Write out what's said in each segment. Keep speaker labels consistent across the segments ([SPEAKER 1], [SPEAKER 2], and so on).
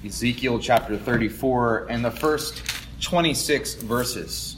[SPEAKER 1] Ezekiel chapter 34 and the first 26 verses.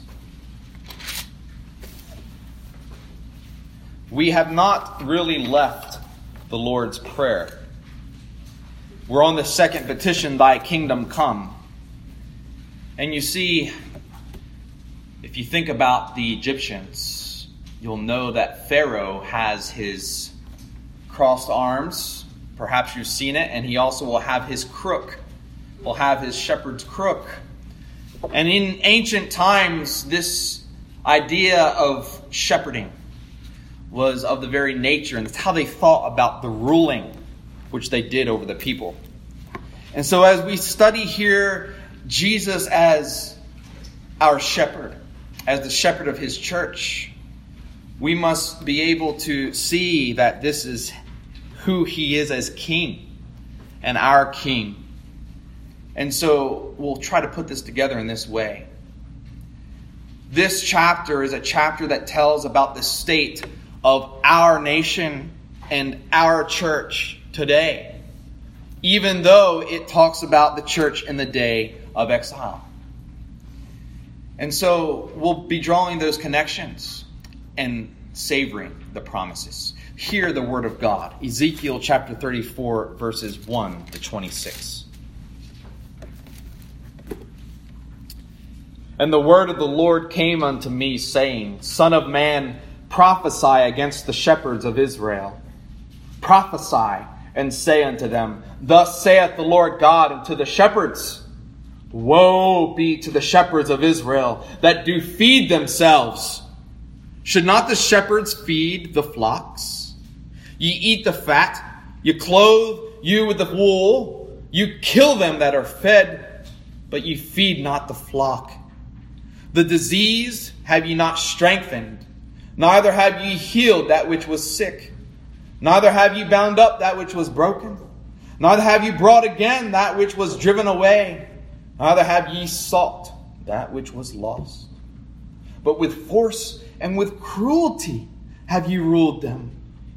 [SPEAKER 1] We have not really left the Lord's Prayer. We're on the second petition, Thy kingdom come. And you see, if you think about the Egyptians, you'll know that Pharaoh has his crossed arms. Perhaps you've seen it. And he also will have his crook. Will have his shepherd's crook. And in ancient times, this idea of shepherding was of the very nature, and that's how they thought about the ruling which they did over the people. And so as we study here Jesus as our shepherd, as the shepherd of his church, we must be able to see that this is who he is as king and our king. And so we'll try to put this together in this way. This chapter is a chapter that tells about the state of our nation and our church today, even though it talks about the church in the day of exile. And so we'll be drawing those connections and savoring the promises. Hear the word of God. Ezekiel chapter 34, verses 1 to 26. And the word of the Lord came unto me, saying, Son of man, prophesy against the shepherds of Israel. Prophesy and say unto them, Thus saith the Lord God unto the shepherds, Woe be to the shepherds of Israel that do feed themselves. Should not the shepherds feed the flocks? Ye eat the fat, ye clothe you with the wool, you kill them that are fed, but ye feed not the flock. The diseased have ye not strengthened, neither have ye healed that which was sick, neither have ye bound up that which was broken, neither have ye brought again that which was driven away, neither have ye sought that which was lost. But with force and with cruelty have ye ruled them.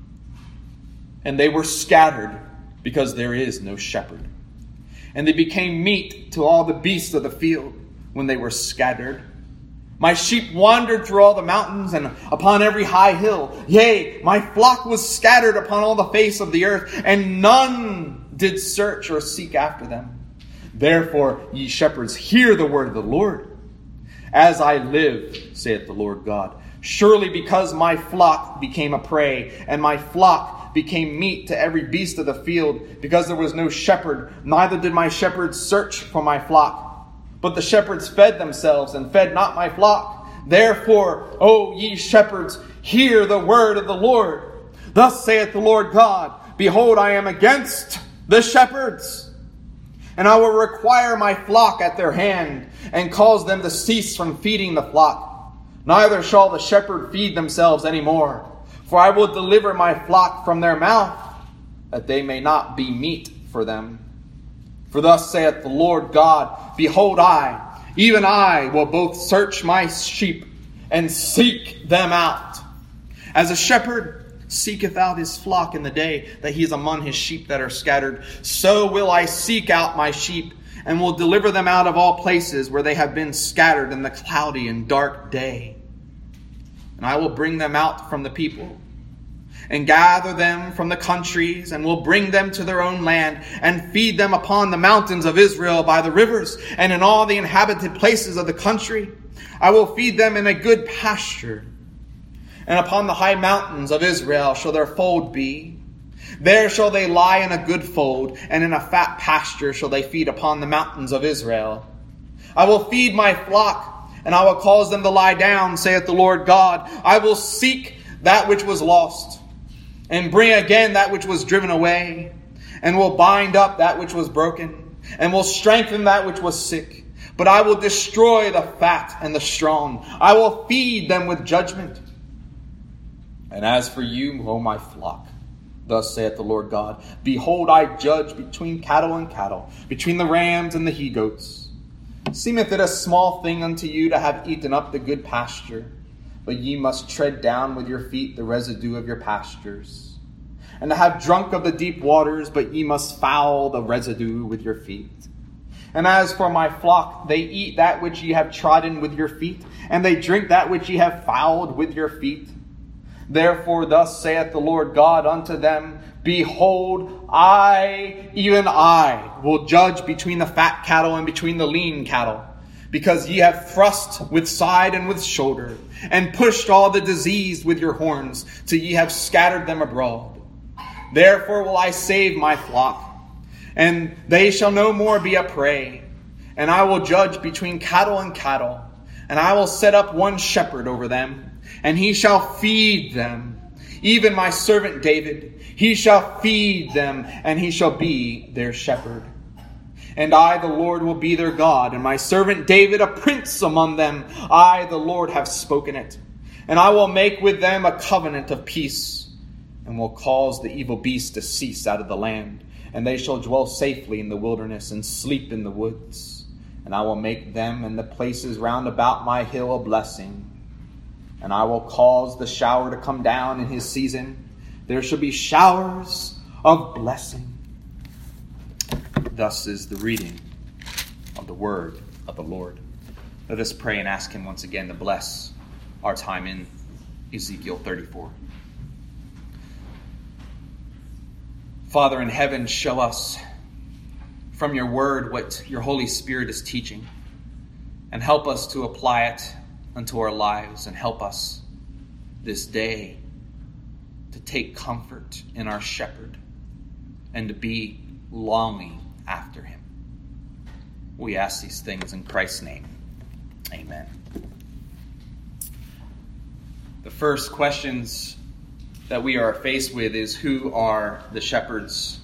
[SPEAKER 1] And they were scattered because there is no shepherd. And they became meat to all the beasts of the field when they were scattered. My sheep wandered through all the mountains and upon every high hill. Yea, my flock was scattered upon all the face of the earth, and none did search or seek after them. Therefore, ye shepherds, hear the word of the Lord. As I live, saith the Lord God, surely because my flock became a prey, and my flock became meat to every beast of the field, because there was no shepherd, neither did my shepherds search for my flock. But the shepherds fed themselves and fed not my flock. Therefore, O ye shepherds, hear the word of the Lord. Thus saith the Lord God, Behold, I am against the shepherds, and I will require my flock at their hand, and cause them to cease from feeding the flock. Neither shall the shepherd feed themselves any more. For I will deliver my flock from their mouth, that they may not be meat for them. For thus saith the Lord God, Behold, I, even I, will both search my sheep and seek them out. As a shepherd seeketh out his flock in the day that he is among his sheep that are scattered, so will I seek out my sheep, and will deliver them out of all places where they have been scattered in the cloudy and dark day. And I will bring them out from the people, and gather them from the countries, and will bring them to their own land, and feed them upon the mountains of Israel by the rivers, and in all the inhabited places of the country. I will feed them in a good pasture, and upon the high mountains of Israel shall their fold be. There shall they lie in a good fold, and in a fat pasture shall they feed upon the mountains of Israel. I will feed my flock, and I will cause them to lie down, saith the Lord God. I will seek that which was lost, and bring again that which was driven away, and will bind up that which was broken, and will strengthen that which was sick. But I will destroy the fat and the strong. I will feed them with judgment. And as for you, O my flock, thus saith the Lord God, Behold, I judge between cattle and cattle, between the rams and the he-goats. Seemeth it a small thing unto you to have eaten up the good pasture, but ye must tread down with your feet the residue of your pastures. And to have drunk of the deep waters, but ye must foul the residue with your feet. And as for my flock, they eat that which ye have trodden with your feet, and they drink that which ye have fouled with your feet. Therefore thus saith the Lord God unto them, Behold, I, even I, will judge between the fat cattle and between the lean cattle, because ye have thrust with side and with shoulder, and pushed all the diseased with your horns, till ye have scattered them abroad. Therefore will I save my flock, and they shall no more be a prey. And I will judge between cattle and cattle, and I will set up one shepherd over them, and he shall feed them. Even my servant David, he shall feed them, and he shall be their shepherd. And I, the Lord, will be their God, and my servant David a prince among them. I, the Lord, have spoken it. And I will make with them a covenant of peace, and will cause the evil beast to cease out of the land. And they shall dwell safely in the wilderness and sleep in the woods. And I will make them and the places round about my hill a blessing. And I will cause the shower to come down in his season. There shall be showers of blessing. Thus is the reading of the word of the Lord. Let us pray and ask him once again to bless our time in Ezekiel 34. Father in heaven, show us from your word what your Holy Spirit is teaching, and help us to apply it unto our lives, and help us this day to take comfort in our shepherd and to be longing after him. We ask these things in Christ's name. Amen. The first questions that we are faced with is, who are the shepherds?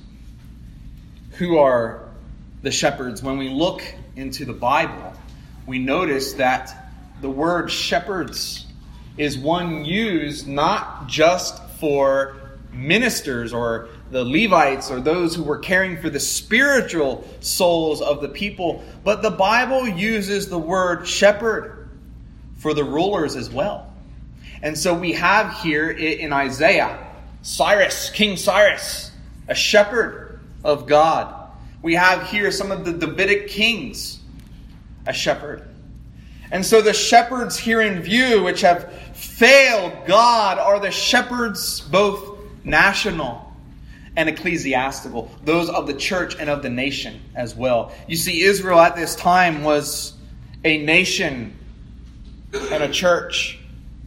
[SPEAKER 1] Who are the shepherds? When we look into the Bible, we notice that the word shepherds is one used not just for ministers or the Levites or those who were caring for the spiritual souls of the people, but the Bible uses the word shepherd for the rulers as well. And so we have here in Isaiah, King Cyrus, a shepherd of God. We have here some of the Davidic kings, a shepherd. And so the shepherds here in view, which have failed God, are the shepherds both national and ecclesiastical, those of the church and of the nation as well. You see, Israel at this time was a nation and a church.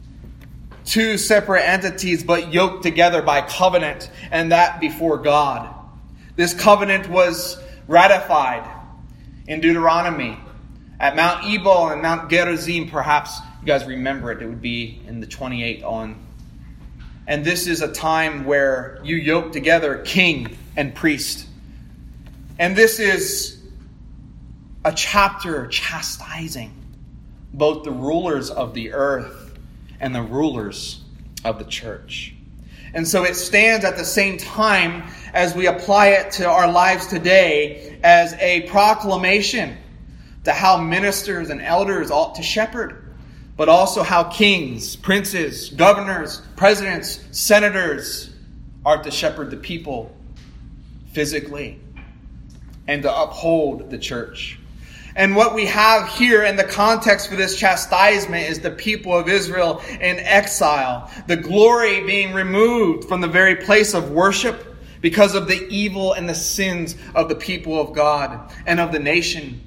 [SPEAKER 1] Two separate entities, but yoked together by covenant, and that before God. This covenant was ratified in Deuteronomy at Mount Ebal and Mount Gerizim. Perhaps you guys remember it. It would be in the 28 on. And this is a time where you yoke together king and priest. And this is a chapter chastising both the rulers of the earth and the rulers of the church. And so it stands at the same time, as we apply it to our lives today, as a proclamation to how ministers and elders ought to shepherd, but also how kings, princes, governors, presidents, senators are to shepherd the people physically and to uphold the church. And what we have here in the context for this chastisement is the people of Israel in exile. The glory being removed from the very place of worship because of the evil and the sins of the people of God and of the nation.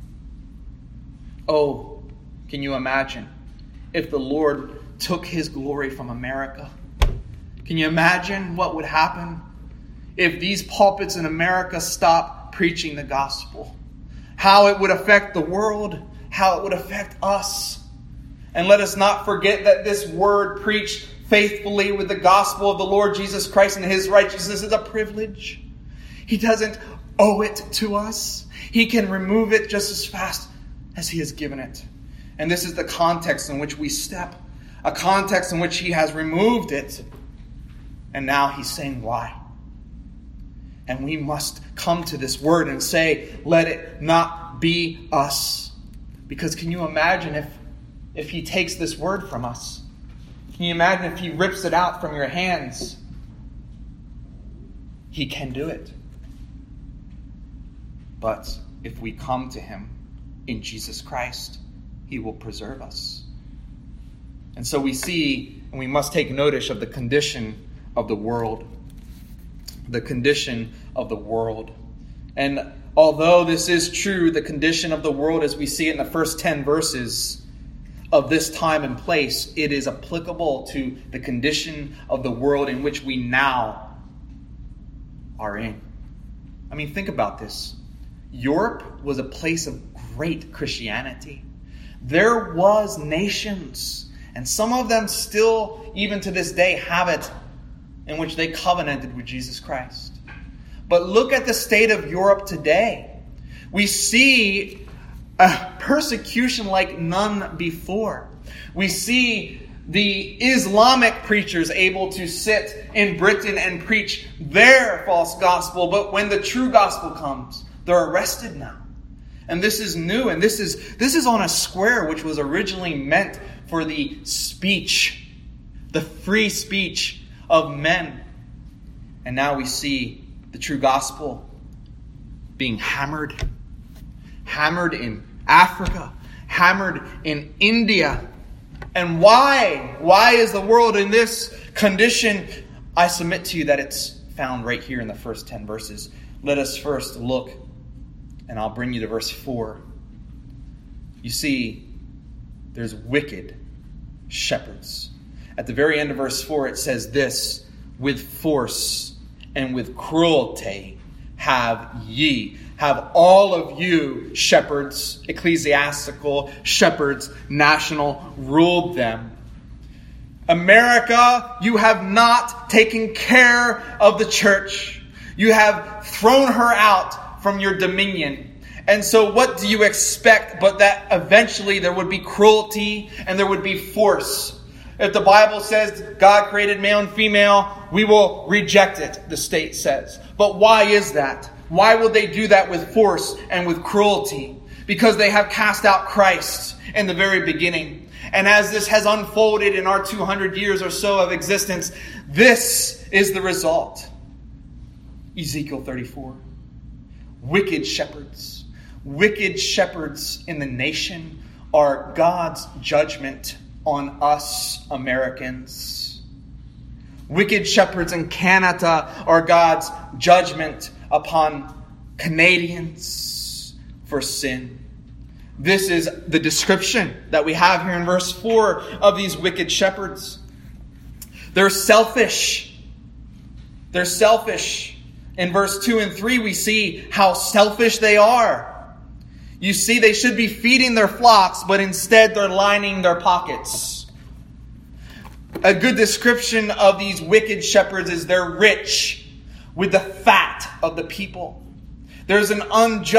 [SPEAKER 1] Oh, can you imagine if the Lord took his glory from America? Can you imagine what would happen if these pulpits in America stopped preaching the gospel? How it would affect the world, how it would affect us. And let us not forget that this word preached faithfully with the gospel of the Lord Jesus Christ and his righteousness is a privilege. He doesn't owe it to us. He can remove it just as fast as he has given it. And this is the context in which we step. A context in which he has removed it. And now he's saying why. And we must come to this word and say, let it not be us. Because can you imagine if he takes this word from us? Can you imagine if he rips it out from your hands? He can do it. But if we come to him in Jesus Christ, he will preserve us. And so we see, and we must take notice of the condition of the world. The condition of the world. And although this is true, the condition of the world as we see it in the first 10 verses of this time and place, it is applicable to the condition of the world in which we now are in. I mean, think about this. Europe was a place of great Christianity. There was nations, and some of them still, even to this day, have it, in which they covenanted with Jesus Christ. But look at the state of Europe today. We see a persecution like none before. We see the Islamic preachers able to sit in Britain and preach their false gospel, but when the true gospel comes, they're arrested now. And this is new, and this is on a square which was originally meant for the speech, the free speech of men. And now we see the true gospel being hammered in Africa, hammered in India. And why? Why is the world in this condition? I submit to you that it's found right here in the first 10 verses. Let us first look, and I'll bring you to verse 4. You see, there's wicked shepherds. At the very end of verse 4, it says this: with force and with cruelty have all of you shepherds, ecclesiastical shepherds, national, ruled them. America, you have not taken care of the church. You have thrown her out from your dominion. And so what do you expect but that eventually there would be cruelty and there would be force? If the Bible says God created male and female, we will reject it, the state says. But why is that? Why will they do that with force and with cruelty? Because they have cast out Christ in the very beginning. And as this has unfolded in our 200 years or so of existence, this is the result. Ezekiel 34. Wicked shepherds. Wicked shepherds in the nation are God's judgment on us Americans. Wicked shepherds in Canada are God's judgment upon Canadians for sin. This is the description that we have here in verse 4 of these wicked shepherds. They're selfish. They're selfish. In verse 2 and 3, we see how selfish they are. You see, they should be feeding their flocks, but instead they're lining their pockets. A good description of these wicked shepherds is they're rich with the fat of the people. There's an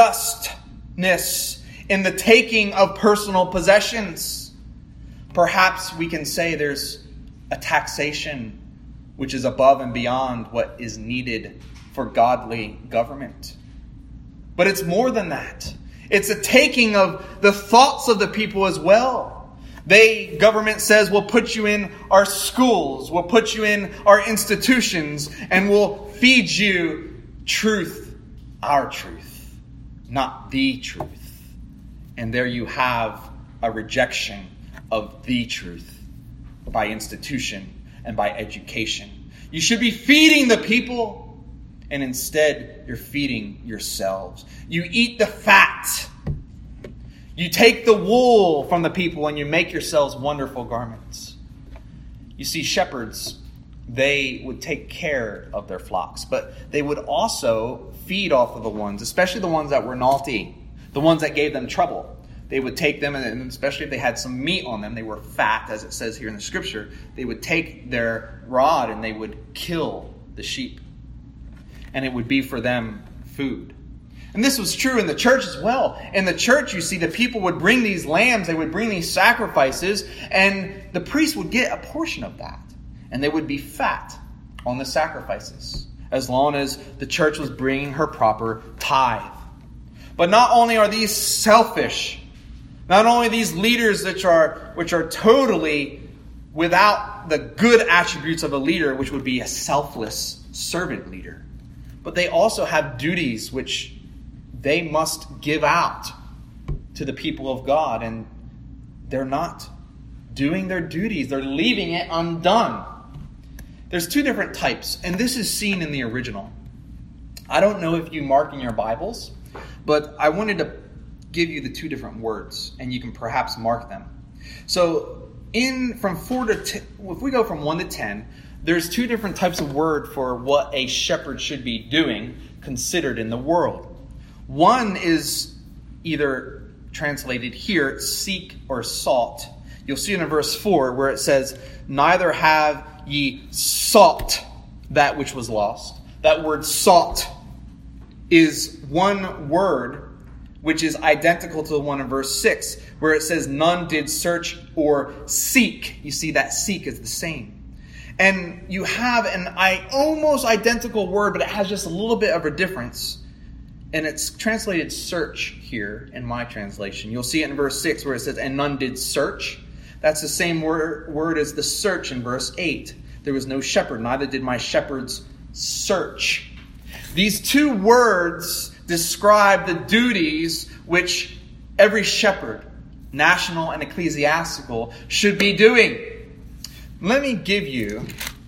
[SPEAKER 1] unjustness in the taking of personal possessions. Perhaps we can say there's a taxation which is above and beyond what is needed for godly government. But it's more than that. It's a taking of the thoughts of the people as well. Government says, we'll put you in our schools, we'll put you in our institutions, and we'll feed you truth, our truth, not the truth. And there you have a rejection of the truth by institution and by education. You should be feeding the people, and instead you're feeding yourselves. You eat the fat. You take the wool from the people and you make yourselves wonderful garments. You see, shepherds, they would take care of their flocks, but they would also feed off of the ones, especially the ones that were naughty, the ones that gave them trouble. They would take them, and especially if they had some meat on them, they were fat, as it says here in the scripture, they would take their rod and they would kill the sheep. And it would be for them food. And this was true in the church as well. In the church, you see, the people would bring these lambs, they would bring these sacrifices, and the priest would get a portion of that. And they would be fat on the sacrifices, as long as the church was bringing her proper tithe. But not only are these selfish, not only these leaders which are totally without the good attributes of a leader, which would be a selfless servant leader, but they also have duties which they must give out to the people of God, and they're not doing their duties. They're leaving it undone. There's two different types, and this is seen in the original. I don't know if you mark in your Bibles, but I wanted to give you the two different words, and you can perhaps mark them. So from 4 to 10, if we go from 1 to 10, there's two different types of word for what a shepherd should be doing, considered in the world. One is either translated here, seek or sought. You'll see it in verse 4 where it says, neither have ye sought that which was lost. That word sought is one word which is identical to the one in verse 6 where it says none did search or seek. You see that seek is the same. And you have an almost identical word, but it has just a little bit of a difference. And it's translated search here in my translation. You'll see it in verse 6 where it says, and none did search. That's the same word as the search in verse 8. There was no shepherd, neither did my shepherds search. These two words describe the duties which every shepherd, national and ecclesiastical, should be doing. Let me give you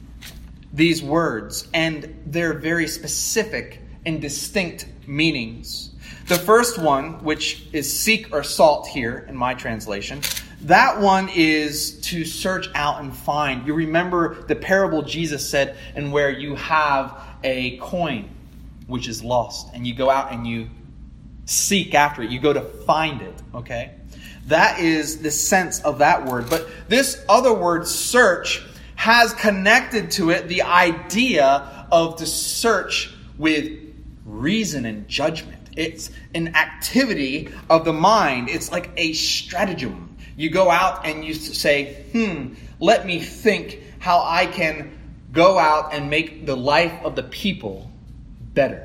[SPEAKER 1] these words, and they're very specific and distinct meanings. The first one, which is seek or sought here in my translation, that one is to search out and find. You remember the parable Jesus said, and where you have a coin which is lost, and you go out and you seek after it. You go to find it, okay? That is the sense of that word. But this other word, search, has connected to it the idea of to search with reason and judgment. It's an activity of the mind. It's like a stratagem. You go out and you say, let me think how I can go out and make the life of the people better.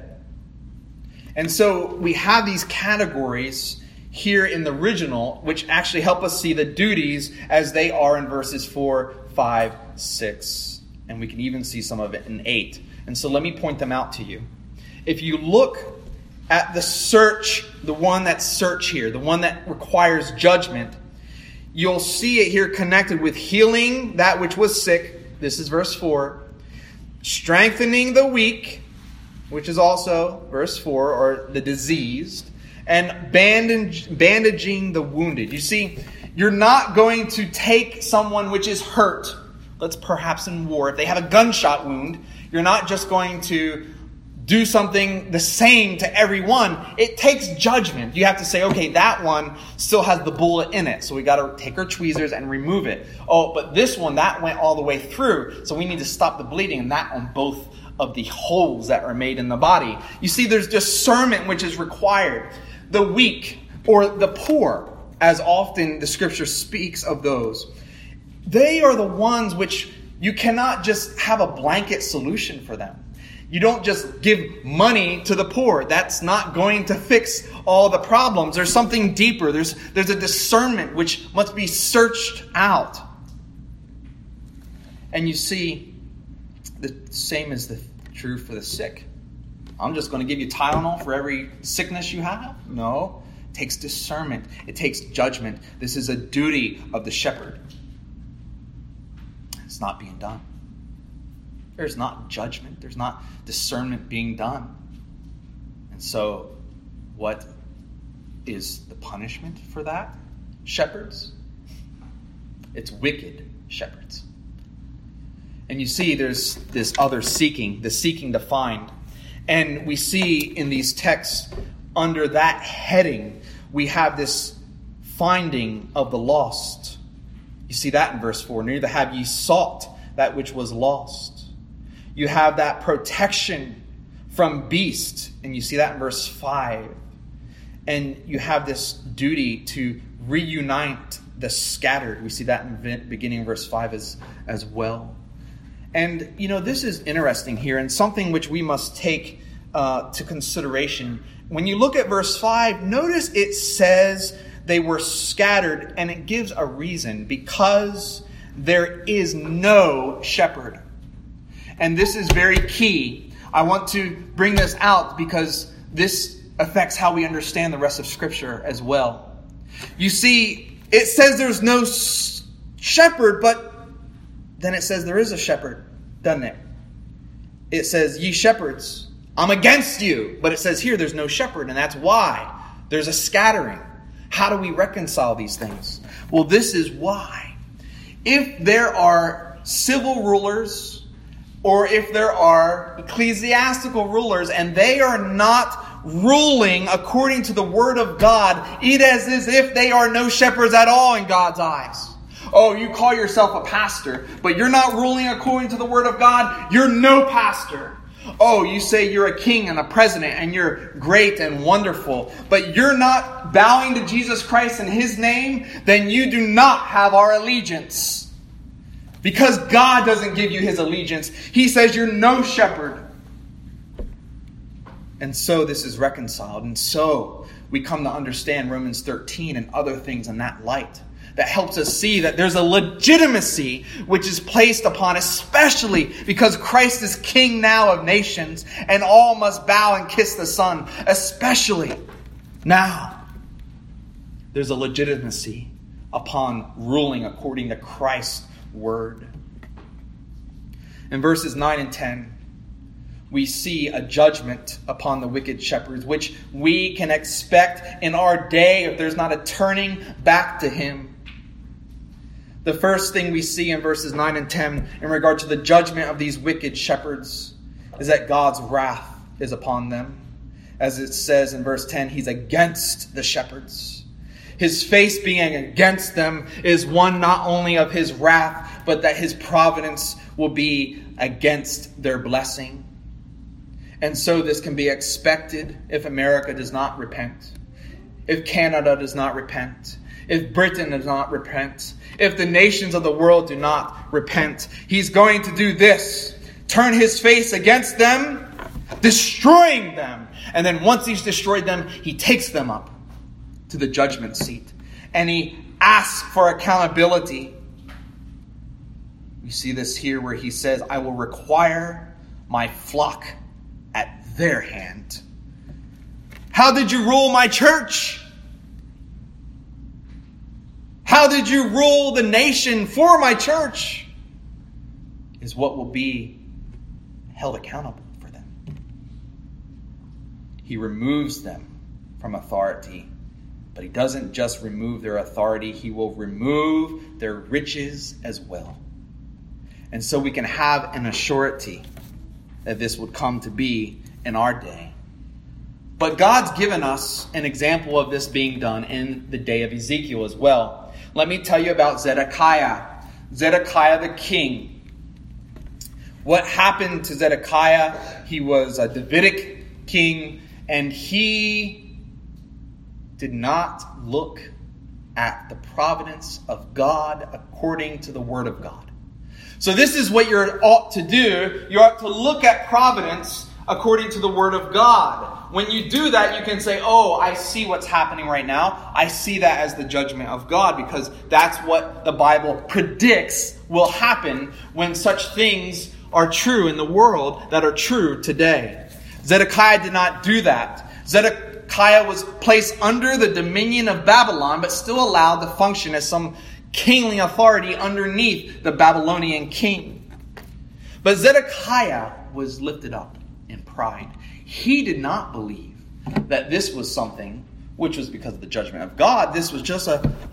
[SPEAKER 1] And so we have these categories here in the original, which actually help us see the duties as they are in verses 4, 5, 6. And we can even see some of it in 8. And so let me point them out to you. If you look at the search, the one that's search here, the one that requires judgment, you'll see it here connected with healing that which was sick. This is verse 4. Strengthening the weak, which is also verse 4, or the diseased. And bandaging the wounded. You see, you're not going to take someone which is hurt, let's perhaps in war, if they have a gunshot wound, you're not just going to do something the same to everyone. It takes judgment. You have to say, okay, that one still has the bullet in it, so we got to take our tweezers and remove it. Oh, but this one, that went all the way through, so we need to stop the bleeding, and that on both of the holes that are made in the body. You see, there's discernment which is required. The weak or the poor, as often the scripture speaks of those, they are the ones which you cannot just have a blanket solution for them. You don't just give money to the poor. That's not going to fix all the problems. There's something deeper. There's a discernment which must be searched out. And you see, the same is true for the sick. I'm just going to give you Tylenol for every sickness you have? No. It takes discernment. It takes judgment. This is a duty of the shepherd. It's not being done. There's not judgment. There's not discernment being done. And so, what is the punishment for that? Shepherds? It's wicked shepherds. And you see there's this other seeking, the seeking to find. And we see in these texts, under that heading, we have this finding of the lost. You see that in verse 4. Neither have ye sought that which was lost. You have that protection from beast. And you see that in verse 5. And you have this duty to reunite the scattered. We see that in the beginning of verse 5 as well. And, this is interesting here and something which we must take to consideration. When you look at verse 5, notice it says they were scattered, and it gives a reason. Because there is no shepherd. And this is very key. I want to bring this out because this
[SPEAKER 2] affects how we understand the rest of Scripture as well. You see, it says there's no shepherd, but then it says there is a shepherd, doesn't it? It says, ye shepherds, I'm against you. But it says here there's no shepherd, and that's why. There's a scattering. How do we reconcile these things? Well, this is why. If there are civil rulers, or if there are ecclesiastical rulers, and they are not ruling according to the Word of God, it is as if they are no shepherds at all in God's eyes. Oh, you call yourself a pastor, but you're not ruling according to the Word of God, you're no pastor. Oh, you say you're a king and a president and you're great and wonderful, but you're not bowing to Jesus Christ in His name, then you do not have our allegiance. Because God doesn't give you His allegiance. He says you're no shepherd. And so this is reconciled. And so we come to understand Romans 13 and other things in that light. That helps us see that there's a legitimacy which is placed upon, especially because Christ is King now of nations, and all must bow and kiss the Son, especially now. There's a legitimacy upon ruling according to Christ's word. In verses 9 and 10, we see a judgment upon the wicked shepherds, which we can expect in our day if there's not a turning back to Him. The first thing we see in verses 9 and 10 in regard to the judgment of these wicked shepherds is that God's wrath is upon them. As it says in verse 10, He's against the shepherds. His face being against them is one not only of His wrath, but that His providence will be against their blessing. And so this can be expected if America does not repent, if Canada does not repent, if Britain does not repent, if the nations of the world do not repent. He's going to do this: turn His face against them, destroying them. And then once He's destroyed them, He takes them up to the judgment seat. And He asks for accountability. We see this here where He says, I will require my flock at their hand. How did you rule my church? How did you rule the nation for my church? Is what will be held accountable for them. He removes them from authority, but He doesn't just remove their authority, He will remove their riches as well. And so we can have an assurity that this would come to be in our day. But God's given us an example of this being done in the day of Ezekiel as well. Let me tell you about Zedekiah. Zedekiah the king. What happened to Zedekiah? He was a Davidic king, and he did not look at the providence of God according to the Word of God. So this is what you ought to do. You ought to look at providence according to the Word of God. When you do that, you can say, oh, I see what's happening right now. I see that as the judgment of God, because that's what the Bible predicts will happen when such things are true in the world that are true today. Zedekiah did not do that. Zedekiah was placed under the dominion of Babylon, but still allowed to function as some kingly authority underneath the Babylonian king. But Zedekiah was lifted up in pride. He did not believe that this was something which was because of the judgment of God. This was just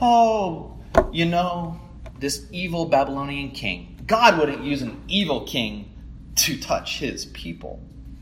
[SPEAKER 2] this evil Babylonian king. God wouldn't use an evil king to touch His people.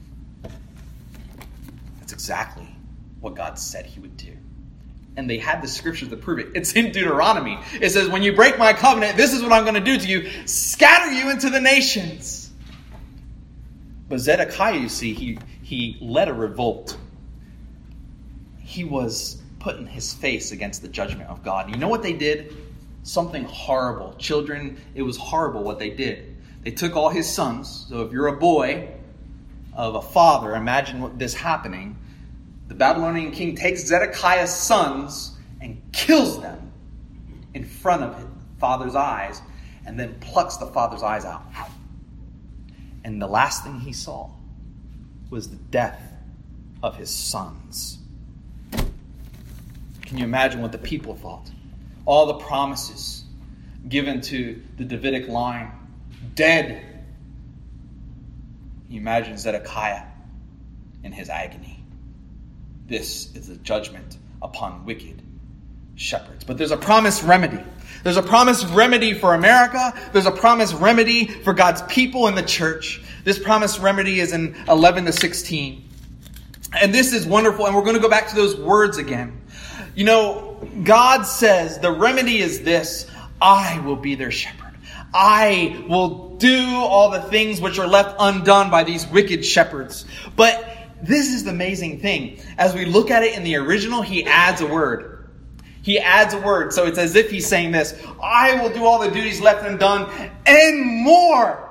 [SPEAKER 2] That's exactly what God said He would do. And they had the scriptures to prove it. It's in Deuteronomy. It says, when you break my covenant, this is what I'm going to do to you. Scatter you into the nations. But Zedekiah, you see, he led a revolt. He was putting his face against the judgment of God. And you know what they did? Something horrible. Children, it was horrible what they did. They took all his sons. So if you're a boy of a father, imagine what this happening. The Babylonian king takes Zedekiah's sons and kills them in front of his father's eyes, and then plucks the father's eyes out. And the last thing he saw was the death of his sons. Can you imagine what the people thought? All the promises given to the Davidic line, dead. He imagines Zedekiah in his agony. This is the judgment upon wicked shepherds. But there's a promised remedy. There's a promised remedy for America. There's a promised remedy for God's people in the church. This promised remedy is in 11 to 16. And this is wonderful. And we're going to go back to those words again. You know, God says the remedy is this: I will be their shepherd. I will do all the things which are left undone by these wicked shepherds. But this is the amazing thing. As we look at it in the original, he adds a word. He adds a word. So it's as if he's saying this: I will do all the duties left undone and more.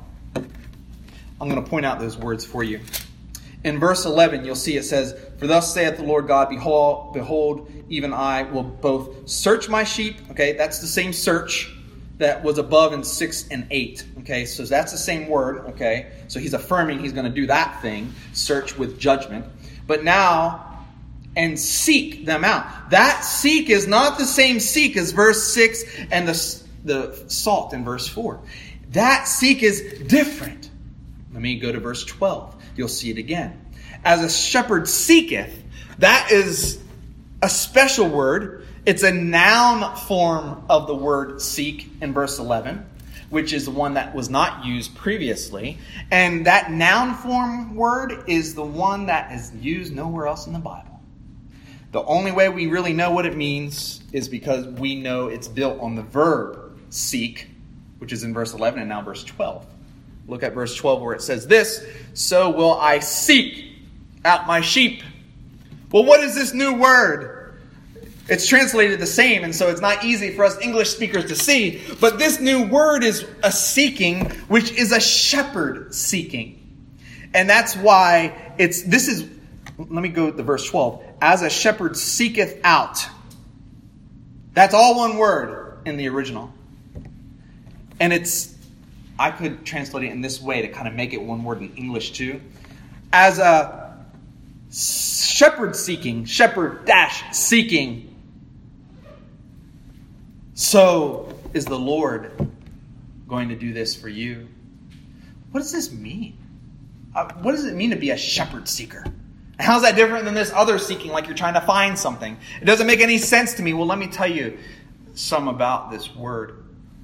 [SPEAKER 2] I'm going to point out those words for you. In verse 11, you'll see it says, "For thus saith the Lord God, behold, even I will both search my sheep." Okay, that's the same search that was above in 6 and 8. Okay, so that's the same word. Okay, so he's affirming he's going to do that thing, search with judgment. But now, and seek them out. That seek is not the same seek as verse 6 and the salt in verse 4. That seek is different. Let me go to verse 12. You'll see it again. As a shepherd seeketh, that is a special word. It's a noun form of the word seek in verse 11, which is the one that was not used previously. And that noun form word is the one that is used nowhere else in the Bible. The only way we really know what it means is because we know it's built on the verb seek, which is in verse 11 and now verse 12. Look at verse 12 where it says this: "So will I seek out my sheep." Well, what is this new word? It's translated the same, and so it's not easy for us English speakers to see. But this new word is a seeking, which is a shepherd seeking. And that's why let me go to verse 12. As a shepherd seeketh out. That's all one word in the original. And I could translate it in this way to kind of make it one word in English too. As a shepherd seeking, seeking, so is the Lord going to do this for you. What does this mean? What does it mean to be a shepherd seeker? How's that different than this other seeking, like you're trying to find something? It doesn't make any sense to me. Well, let me tell you some about this word.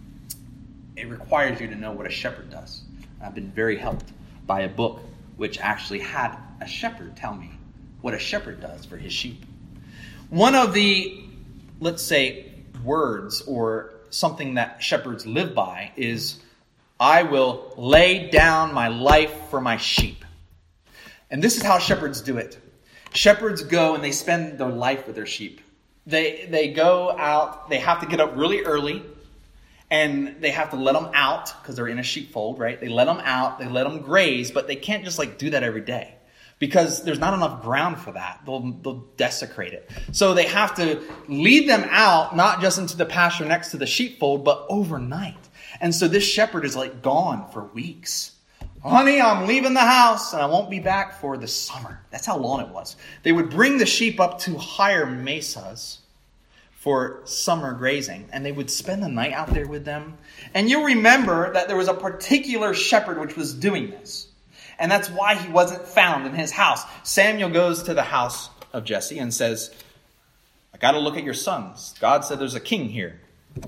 [SPEAKER 2] It requires you to know what a shepherd does. I've been very helped by a book which actually had a shepherd tell me what a shepherd does for his sheep. One of the, let's say, words or something that shepherds live by is, "I will lay down my life for my sheep." And this is how shepherds do it. Shepherds go and they spend their life with their sheep. They go out, they have to get up really early, and they have to let them out because they're in a sheepfold, right? They let them out, they let them graze, but they can't just do that every day because there's not enough ground for that. They'll desecrate it. So they have to lead them out, not just into the pasture next to the sheepfold, but overnight. And so this shepherd is gone for weeks. "Honey, I'm leaving the house and I won't be back for the summer." That's how long it was. They would bring the sheep up to higher mesas for summer grazing, and they would spend the night out there with them. And you'll remember that there was a particular shepherd which was doing this. And that's why he wasn't found in his house. Samuel goes to the house of Jesse and says, "I got to look at your sons. God said there's a king here."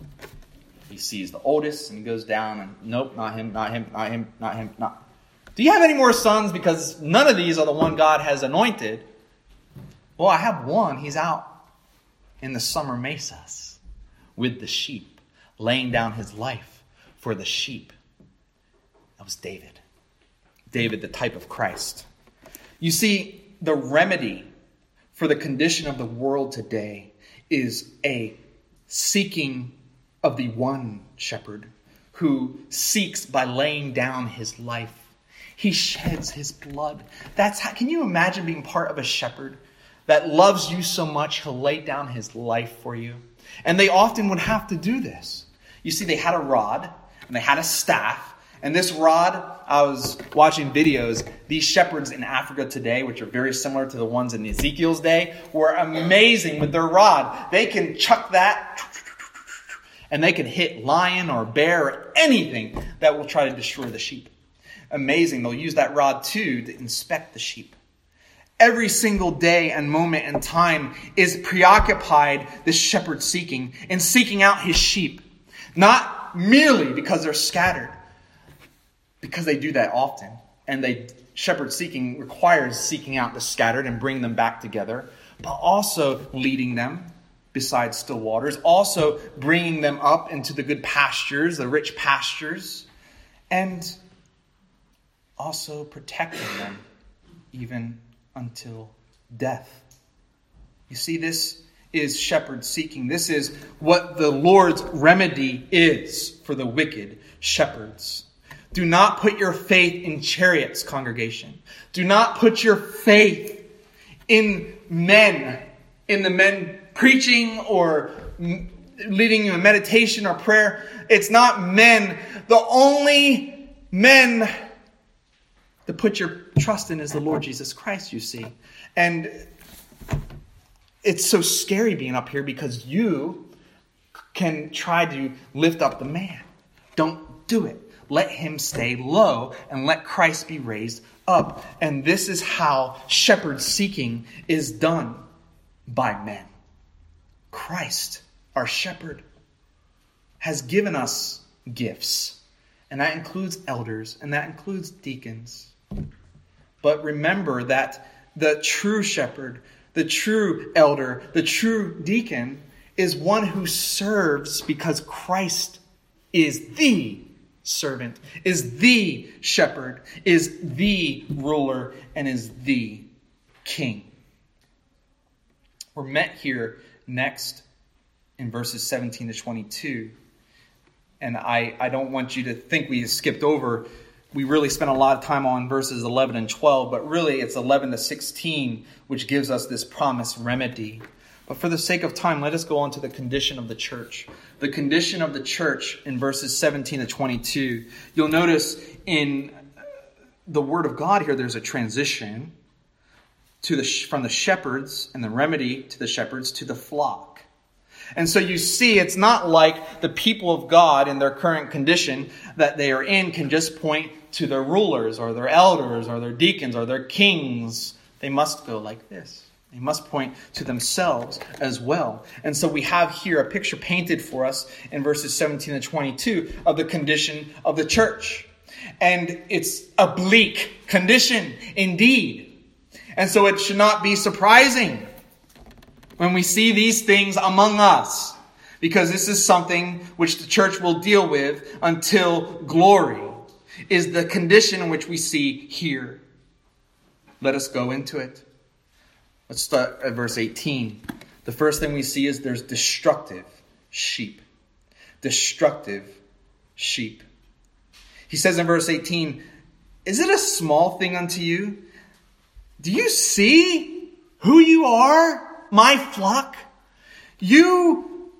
[SPEAKER 2] He sees the oldest and he goes down and, "Nope, not him, not him, not him, not him, not." "Do you have any more sons? Because none of these are the one God has anointed." "Well, I have one. He's out in the summer mesas with the sheep, laying down his life for the sheep." That was David. David, the type of Christ. You see, the remedy for the condition of the world today is a seeking of the one shepherd who seeks by laying down his life. He sheds his blood. Can you imagine being part of a shepherd that loves you so much he'll lay down his life for you? And they often would have to do this. You see, they had a rod and they had a staff, And this rod, I was watching videos, these shepherds in Africa today, which are very similar to the ones in Ezekiel's day, were amazing with their rod. They can chuck that, and they can hit lion or bear or anything that will try to destroy the sheep. Amazing. They'll use that rod too to inspect the sheep. Every single day and moment and time is preoccupied, this shepherd seeking out his sheep. Not merely because they're scattered, because they do that often. And shepherd seeking requires seeking out the scattered and bring them back together, but also leading them beside still waters, also bringing them up into the good pastures, the rich pastures, and also protecting them even until death. You see, this is shepherd seeking. This is what the Lord's remedy is for the wicked shepherds. Do not put your faith in chariots, congregation. Do not put your faith in men, in the men preaching or leading you in meditation or prayer. It's not men. The only men to put your trust in is the Lord Jesus Christ, you see. And it's so scary being up here because you can try to lift up the man. Don't do it. Let him stay low and let Christ be raised up. And this is how shepherd seeking is done by men. Christ, our shepherd, has given us gifts. And that includes elders and that includes deacons. But remember that the true shepherd, the true elder, the true deacon is one who serves because Christ is the servant, is the shepherd, is the ruler, and is the king. We're met here next in verses 17 to 22. And I don't want you to think we skipped over. We really spent a lot of time on verses 11 and 12, but really it's 11 to 16, which gives us this promised remedy. But for the sake of time, let us go on to the condition of the church. The condition of the church in verses 17 to 22. You'll notice in the word of God here, there's a transition from the shepherds and the remedy to the shepherds to the flock. And so you see, it's not like the people of God in their current condition that they are in can just point to their rulers or their elders or their deacons or their kings. They must go like this. They must point to themselves as well. And so we have here a picture painted for us in verses 17 and 22 of the condition of the church. And it's a bleak condition indeed. And so it should not be surprising when we see these things among us, because this is something which the church will deal with until glory, is the condition in which we see here. Let us go into it. Let's start at verse 18. The first thing we see is there's destructive sheep. Destructive sheep. He says in verse 18, "Is it a small thing unto you? Do you see who you are, my flock? You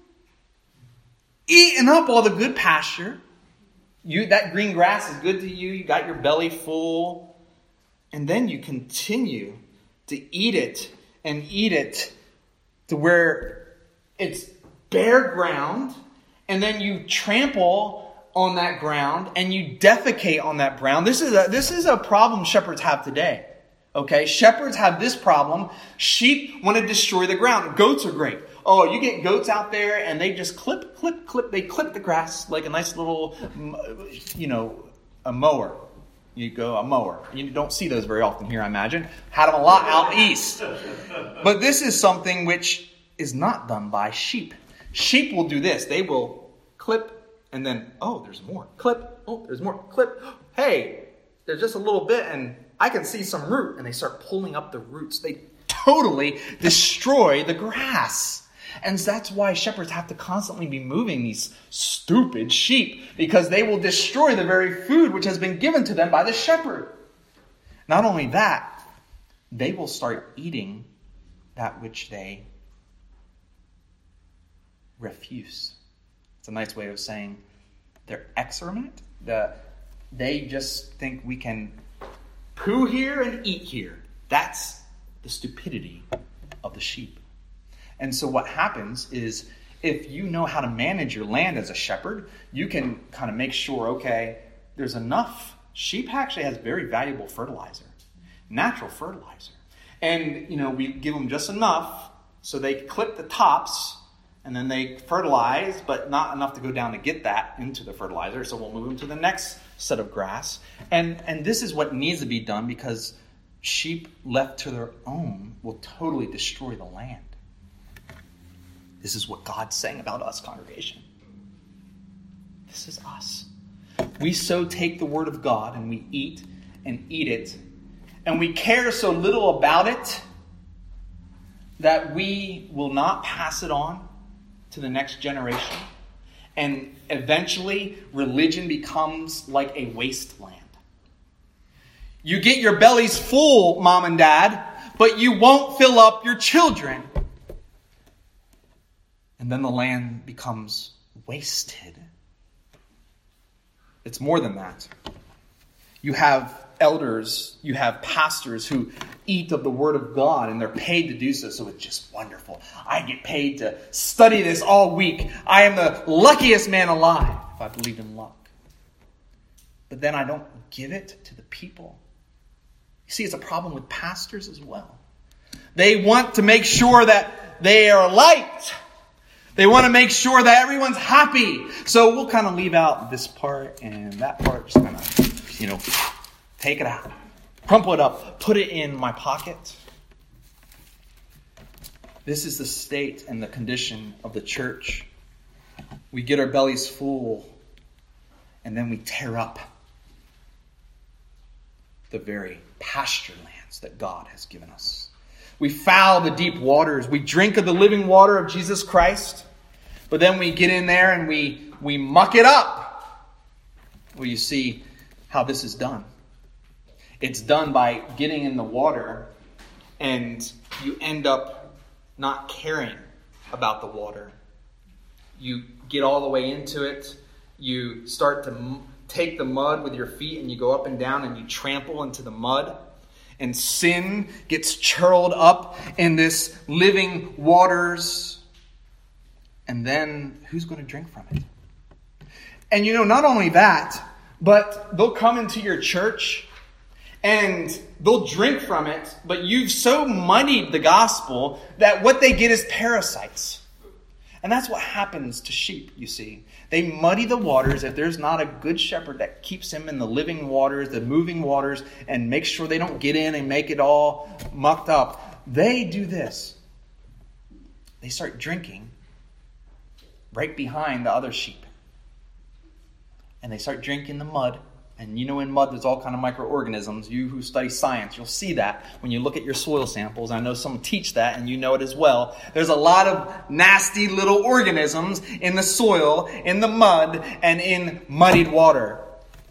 [SPEAKER 2] eaten up all the good pasture. That green grass is good to you. You got your belly full. And then you continue to eat it and eat it to where it's bare ground. And then you trample on that ground and you defecate on that ground." This is a problem shepherds have today. Okay, shepherds have this problem. Sheep want to destroy the ground. Goats are great. Oh, you get goats out there and they just clip. They clip the grass like a nice little, a mower. A mower. You don't see those very often here, I imagine. Had them a lot out east. But this is something which is not done by sheep. Sheep will do this. They will clip and then, oh, there's more. Clip. Oh, there's more. Clip. Hey, there's just a little bit and I can see some root. And they start pulling up the roots. They totally destroy the grass. And that's why shepherds have to constantly be moving these stupid sheep, because they will destroy the very food which has been given to them by the shepherd. Not only that, they will start eating that which they refuse. It's a nice way of saying their excrement, They just think we can poo here and eat here. That's the stupidity of the sheep. And so what happens is, if you know how to manage your land as a shepherd, you can kind of make sure, okay, there's enough. Sheep actually has very valuable fertilizer, natural fertilizer. And, we give them just enough so they clip the tops and then they fertilize, but not enough to go down to get that into the fertilizer. So we'll move them to the next set of grass. And this is what needs to be done, because sheep left to their own will totally destroy the land. This is what God's saying about us, congregation. This is us. We so take the word of God and we eat and eat it, and we care so little about it that we will not pass it on to the next generation. And eventually, religion becomes like a wasteland. You get your bellies full, mom and dad, but you won't fill up your children. And then the land becomes wasted. It's more than that. You have elders, you have pastors who eat of the Word of God, and they're paid to do so. So it's just wonderful. I get paid to study this all week. I am the luckiest man alive, if I believe in luck. But then I don't give it to the people. You see, it's a problem with pastors as well. They want to make sure that they are liked. They want to make sure that everyone's happy. So we'll kind of leave out this part and that part. Just kind of, take it out. Crumple it up. Put it in my pocket. This is the state and the condition of the church. We get our bellies full, and then we tear up the very pasture lands that God has given us. We foul the deep waters. We drink of the living water of Jesus Christ. But then we get in there and we muck it up. Well, you see how this is done. It's done by getting in the water, and you end up not caring about the water. You get all the way into it. You start to take the mud with your feet, and you go up and down and you trample into the mud. And sin gets churled up in this living waters. And then who's going to drink from it? And not only that, but they'll come into your church and they'll drink from it, but you've so muddied the gospel that what they get is parasites. And that's what happens to sheep, you see. They muddy the waters if there's not a good shepherd that keeps him in the living waters, the moving waters, and makes sure they don't get in and make it all mucked up. They do this. They start drinking right behind the other sheep. And they start drinking the mud. And in mud there's all kind of microorganisms. You who study science, you'll see that when you look at your soil samples. I know some teach that, and you know it as well. There's a lot of nasty little organisms in the soil, in the mud, and in muddied water.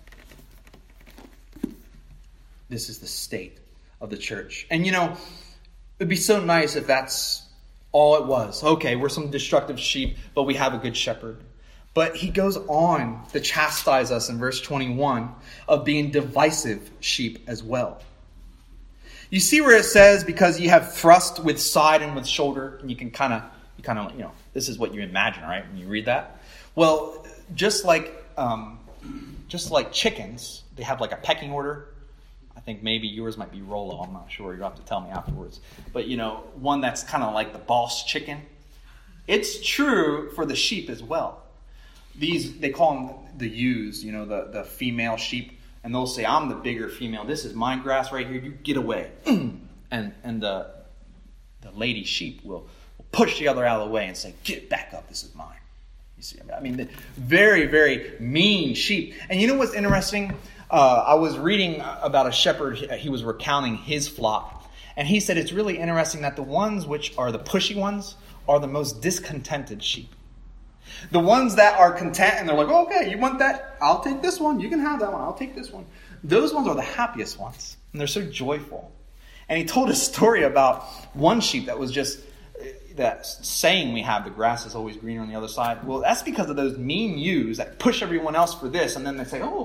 [SPEAKER 2] This is the state of the church. And it'd be so nice if that's all it was. Okay, we're some destructive sheep, but we have a good shepherd. But he goes on to chastise us in verse 21 of being divisive sheep as well. You see where it says, because you have thrust with side and with shoulder, and you kind of, this is what you imagine, right? When you read that. Well, just like chickens, they have like a pecking order. I think maybe yours might be Rolo. I'm not sure. You'll have to tell me afterwards. But, one that's kind of like the boss chicken. It's true for the sheep as well. They call them the ewes, the female sheep. And they'll say, I'm the bigger female. This is my grass right here. You get away. and the lady sheep will push the other out of the way and say, get back up. This is mine. You see, the very, very mean sheep. And you know what's interesting? I was reading about a shepherd. He was recounting his flock. And he said it's really interesting that the ones which are the pushy ones are the most discontented sheep. The ones that are content and they're like, oh, okay, you want that? I'll take this one. You can have that one. I'll take this one. Those ones are the happiest ones. And they're so joyful. And he told a story about one sheep that was just that saying we have, the grass is always greener on the other side. Well, that's because of those mean ewes that push everyone else for this. And then they say, oh,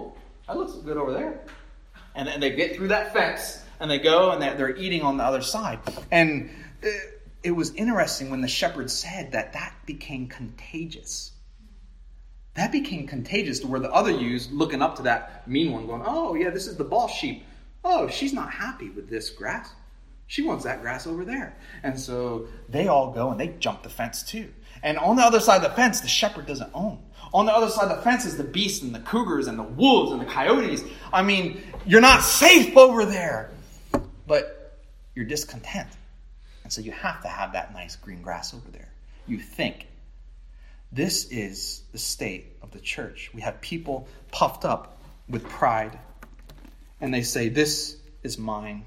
[SPEAKER 2] That looks good over there. And then they get through that fence, and they go, and they're eating on the other side. And it was interesting when the shepherd said that became contagious. That became contagious to where the other ewes looking up to that mean one going, oh, yeah, this is the boss sheep. Oh, she's not happy with this grass. She wants that grass over there. And so they all go and they jump the fence too. And on the other side of the fence, the shepherd doesn't own. On the other side of the fence is the beasts and the cougars and the wolves and the coyotes. I mean, you're not safe over there. But you're discontent. And so you have to have that nice green grass over there. You think. This is the state of the church. We have people puffed up with pride. And they say, this is mine.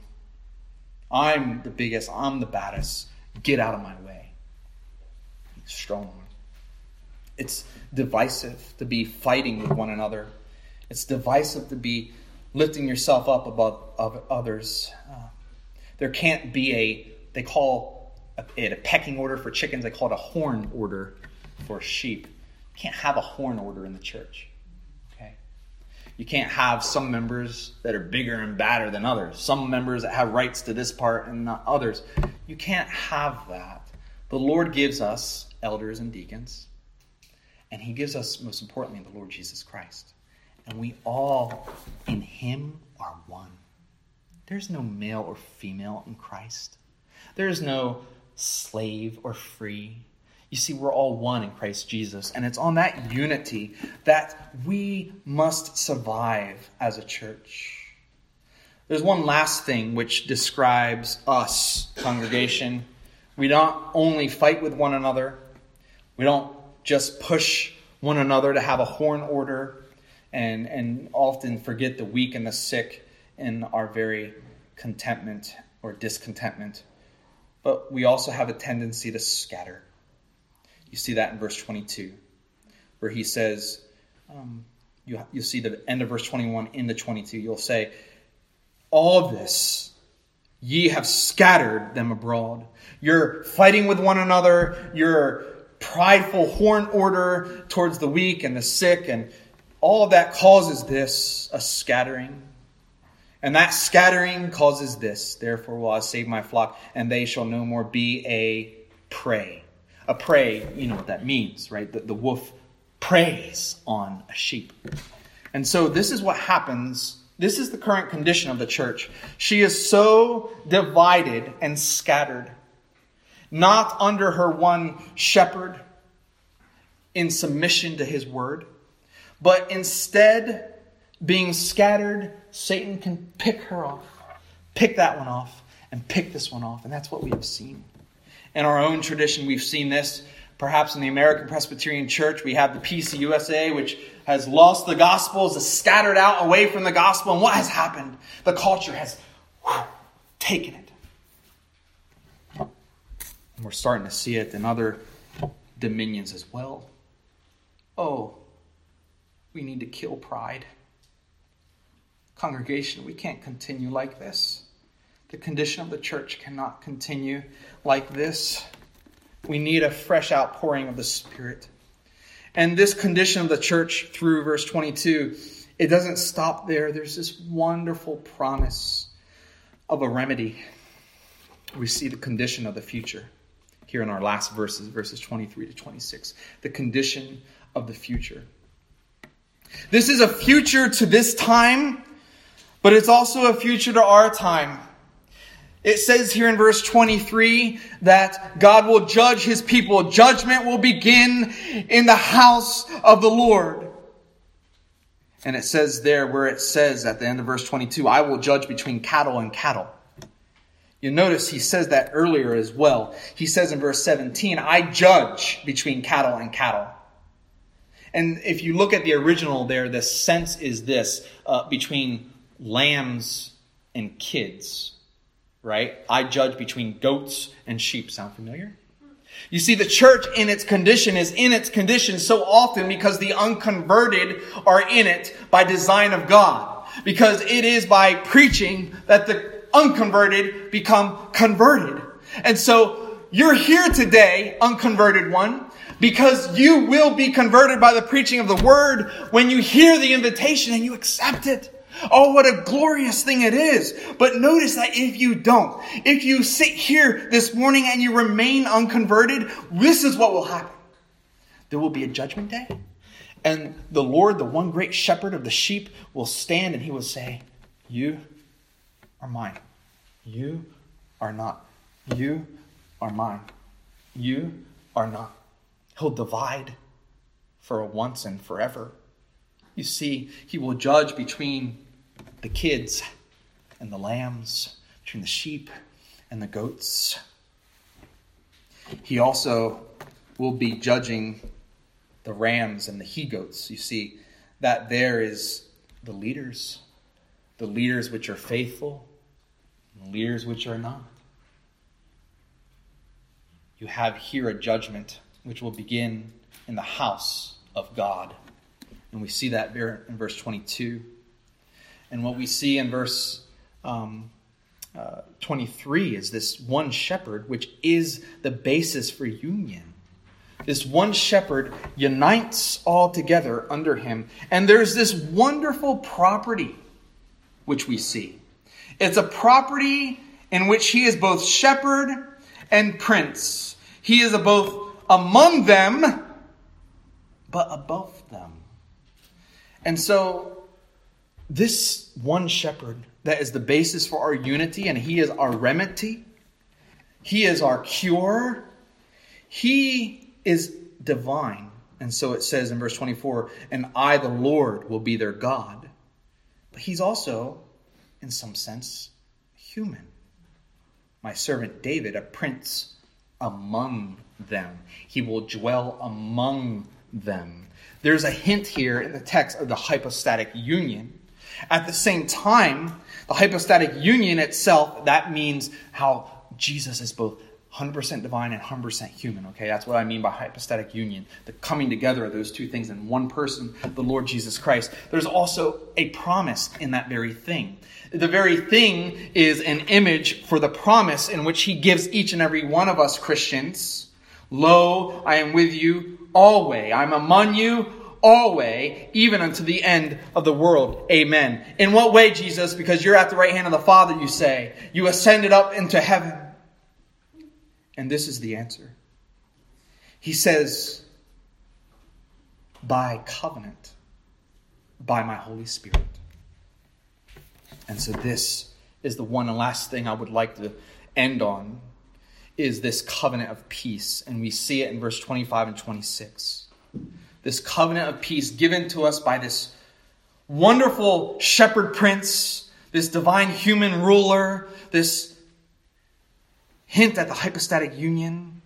[SPEAKER 2] I'm the biggest. I'm the baddest. Get out of my way. Strong. It's divisive to be fighting with one another. It's divisive to be lifting yourself up above others. There can't be they call it a pecking order for chickens. They call it a horn order for sheep. You can't have a horn order in the church. Okay? You can't have some members that are bigger and badder than others. Some members that have rights to this part and not others. You can't have that. The Lord gives us elders and deacons. And he gives us, most importantly, the Lord Jesus Christ. And we all, in him, are one. There's no male or female in Christ. There is no slave or free. You see, we're all one in Christ Jesus. And it's on that unity that we must survive as a church. There's one last thing which describes us, congregation. We don't only fight with one another. We don't just push one another to have a horn order and often forget the weak and the sick in our very contentment or discontentment. But we also have a tendency to scatter. You see that in verse 22, where he says, you'll see the end of verse 21 into 22. You'll say, all this ye have scattered them abroad. You're fighting with one another. You're prideful horn order towards the weak and the sick. And all of that causes this, a scattering. And that scattering causes this. Therefore will I save my flock, and they shall no more be a prey. A prey, you know what that means, right? The wolf preys on a sheep. And so this is what happens. This is the current condition of the church. She is so divided and scattered. Not under her one shepherd in submission to his word. But instead, being scattered, Satan can pick her off. Pick that one off and pick this one off. And that's what we have seen. In our own tradition, we've seen this. Perhaps in the American Presbyterian Church, we have the PCUSA, which has lost the gospel, is scattered out away from the gospel. And what has happened? The culture has taken it. And we're starting to see it in other dominions as well. Oh, we need to kill pride. Congregation, we can't continue like this. The condition of the church cannot continue like this. We need a fresh outpouring of the Spirit. And this condition of the church through verse 22, it doesn't stop there. There's this wonderful promise of a remedy. We see the condition of the future here in our last verses 23 to 26. The condition of the future. This is a future to this time, but it's also a future to our time. It says here in verse 23 that God will judge his people. Judgment will begin in the house of the Lord. And it says there where it says at the end of verse 22, I will judge between cattle and cattle. You notice he says that earlier as well. He says in verse 17, I judge between cattle and cattle. And if you look at the original there, the sense is this, between lambs and kids. Right? I judge between goats and sheep. Sound familiar? You see, the church in its condition is in its condition so often because the unconverted are in it by design of God. Because it is by preaching that the unconverted become converted. And so You're here today, unconverted one, because you will be converted by the preaching of the word when you hear the invitation and you accept it. Oh, what a glorious thing it is. But notice that if you don't, if you sit here this morning and you remain unconverted, this is what will happen. There will be a judgment day. And the Lord, the one great shepherd of the sheep, will stand and he will say, you are mine. You are not. You are mine. You are not. He'll divide for once and forever. You see, he will judge between the kids and the lambs, between the sheep and the goats. He also will be judging the rams and the he-goats. You see, that there is the leaders which are faithful, and the leaders which are not. You have here a judgment which will begin in the house of God. And we see that there in verse 22. And what we see in verse 23 is this one shepherd, which is the basis for union. This one shepherd unites all together under him. And there's this wonderful property which we see. It's a property in which he is both shepherd and prince. He is both among them, but above them. And so, this one shepherd that is the basis for our unity, and he is our remedy, he is our cure, he is divine. And so it says in verse 24, and I, the Lord, will be their God. But he's also, in some sense, human. My servant David, a prince among them. He will dwell among them. There's a hint here in the text of the hypostatic union. At the same time, the hypostatic union itself, that means how Jesus is both 100% divine and 100% human. Okay, that's what I mean by hypostatic union. The coming together of those two things in one person, the Lord Jesus Christ. There's also a promise in that very thing. The very thing is an image for the promise in which he gives each and every one of us Christians. Lo, I am with you always. I'm among you always, even unto the end of the world. Amen. In what way, Jesus? Because you're at the right hand of the Father, you say. You ascended up into heaven. And this is the answer. He says, by covenant, by my Holy Spirit. And so this is the one and last thing I would like to end on, is this covenant of peace. And we see it in verse 25 and 26. This covenant of peace given to us by this wonderful shepherd prince, this divine human ruler, this hint at the hypostatic union,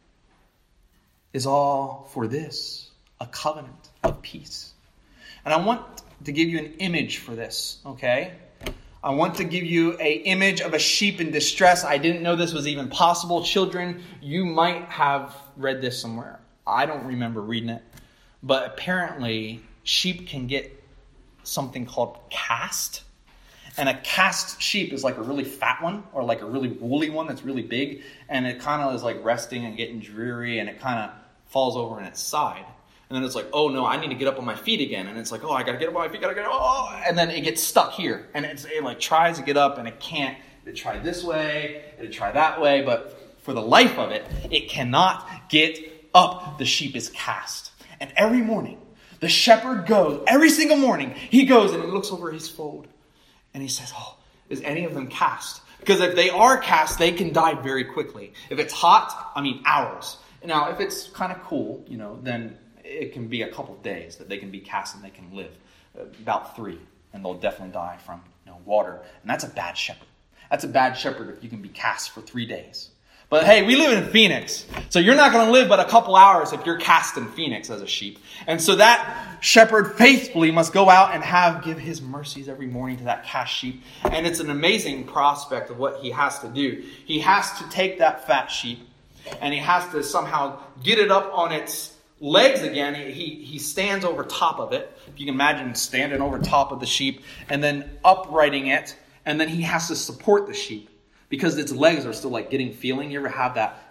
[SPEAKER 2] is all for this, a covenant of peace. And I want to give you an image for this, okay? I want to give you an image of a sheep in distress. I didn't know this was even possible. Children, you might have read this somewhere. I don't remember reading it. But apparently, sheep can get something called cast. And a cast sheep is like a really fat one, or like a really woolly one that's really big. And it kind of is like resting and getting dreary, and it kind of falls over on its side. And then it's like, oh no, I need to get up on my feet again. And it's like, oh, I got to get up on my feet, and then it gets stuck here. And it like tries to get up and it can't. It tried this way, it tried that way, but for the life of it, it cannot get up. The sheep is cast. And every morning, the shepherd goes, every single morning, he goes and he looks over his fold. And he says, oh, is any of them cast? Because if they are cast, they can die very quickly. If it's hot, hours. Now, if it's kind of cool, then it can be a couple of days that they can be cast and they can live. About 3. And they'll definitely die from water. And that's a bad shepherd. That's a bad shepherd if you can be cast for 3 days. But hey, we live in Phoenix. So you're not going to live but a couple hours if you're cast in Phoenix as a sheep. And so that shepherd faithfully must go out and give his mercies every morning to that cast sheep. And it's an amazing prospect of what he has to do. He has to take that fat sheep and he has to somehow get it up on its legs again. He stands over top of it. If you can imagine standing over top of the sheep and then uprighting it. And then he has to support the sheep because its legs are still like getting feeling. You ever have that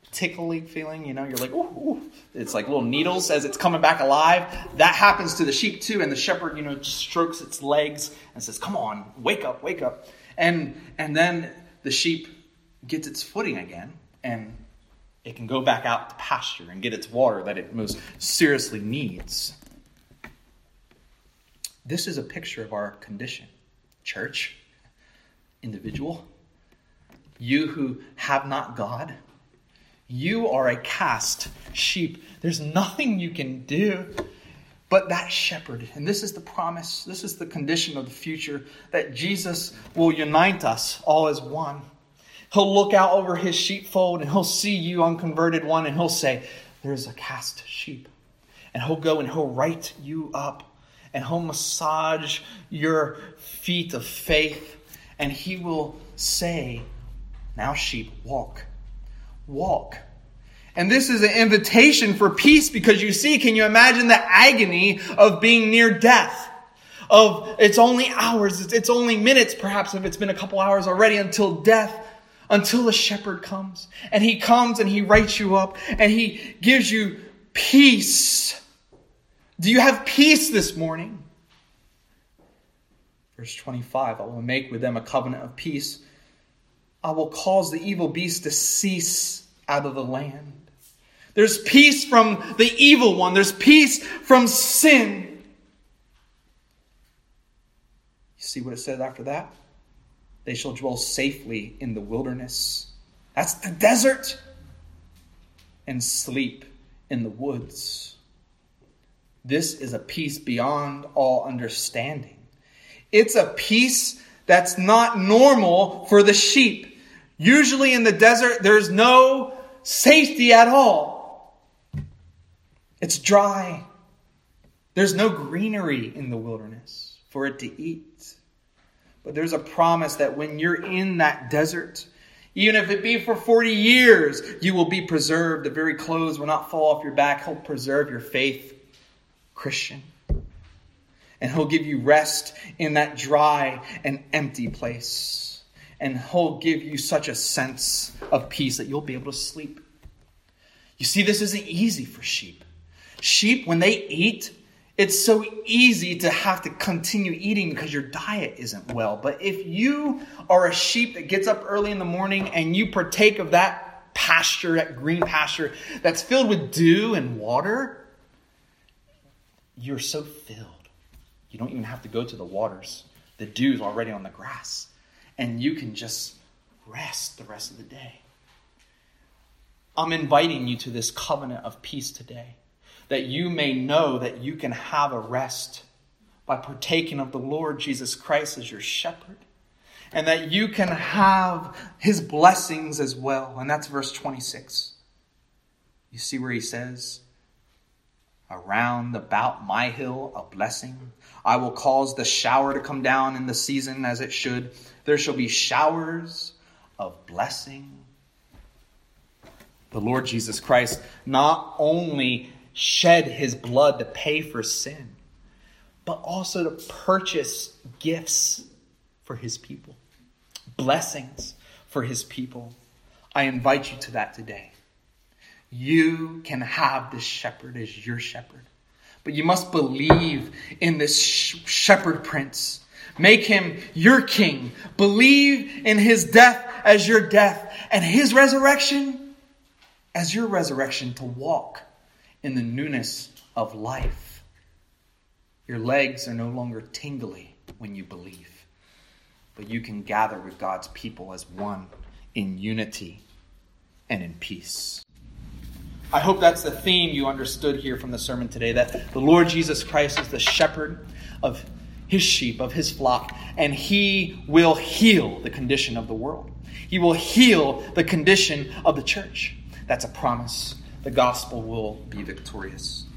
[SPEAKER 2] tickly feeling, you're like, ooh, ooh. It's like little needles as it's coming back alive. That happens to the sheep too. And the shepherd, just strokes its legs and says, come on, wake up, wake up. And then the sheep gets its footing again, and it can go back out to pasture and get its water that it most seriously needs. This is a picture of our condition. Church, individual, you who have not God, you are a cast sheep. There's nothing you can do but that shepherd. And this is the promise. This is the condition of the future, that Jesus will unite us all as one. He'll look out over his sheepfold and he'll see you, unconverted one, and he'll say, there's a cast sheep. And he'll go and he'll right you up. And he'll massage your feet of faith. And he will say, now sheep, walk. Walk. And this is an invitation for peace, because can you imagine the agony of being near death? Of it's only hours, it's only minutes, perhaps if it's been a couple hours already, until death, until the shepherd comes. And he comes and he writes you up and he gives you peace. Do you have peace this morning? Verse 25, I will make with them a covenant of peace. I will cause the evil beast to cease out of the land. There's peace from the evil one. There's peace from sin. You see what it says after that? They shall dwell safely in the wilderness. That's the desert. And sleep in the woods. This is a peace beyond all understanding. It's a peace that's not normal for the sheep. Usually in the desert, there's no safety at all. It's dry. There's no greenery in the wilderness for it to eat. But there's a promise that when you're in that desert, even if it be for 40 years, you will be preserved. The very clothes will not fall off your back. He'll preserve your faith, Christian. And he'll give you rest in that dry and empty place. And he'll give you such a sense of peace that you'll be able to sleep. You see, this isn't easy for sheep. Sheep, when they eat, it's so easy to have to continue eating because your diet isn't well. But if you are a sheep that gets up early in the morning and you partake of that pasture, that green pasture that's filled with dew and water, you're so filled. You don't even have to go to the waters. The dew's already on the grass. And you can just rest the rest of the day. I'm inviting you to this covenant of peace today, that you may know that you can have a rest by partaking of the Lord Jesus Christ as your shepherd, and that you can have his blessings as well. And that's verse 26. You see where he says, around about my hill a blessing. I will cause the shower to come down in the season as it should. There shall be showers of blessing. The Lord Jesus Christ not only shed his blood to pay for sin, but also to purchase gifts for his people, blessings for his people. I invite you to that today. You can have this shepherd as your shepherd, but you must believe in this shepherd prince. Make him your king. Believe in his death as your death and his resurrection as your resurrection, to walk in the newness of life. Your legs are no longer tingly when you believe, but you can gather with God's people as one in unity and in peace. I hope that's the theme you understood here from the sermon today, that the Lord Jesus Christ is the shepherd of his sheep, of his flock, and he will heal the condition of the world. He will heal the condition of the church. That's a promise. The gospel will be victorious.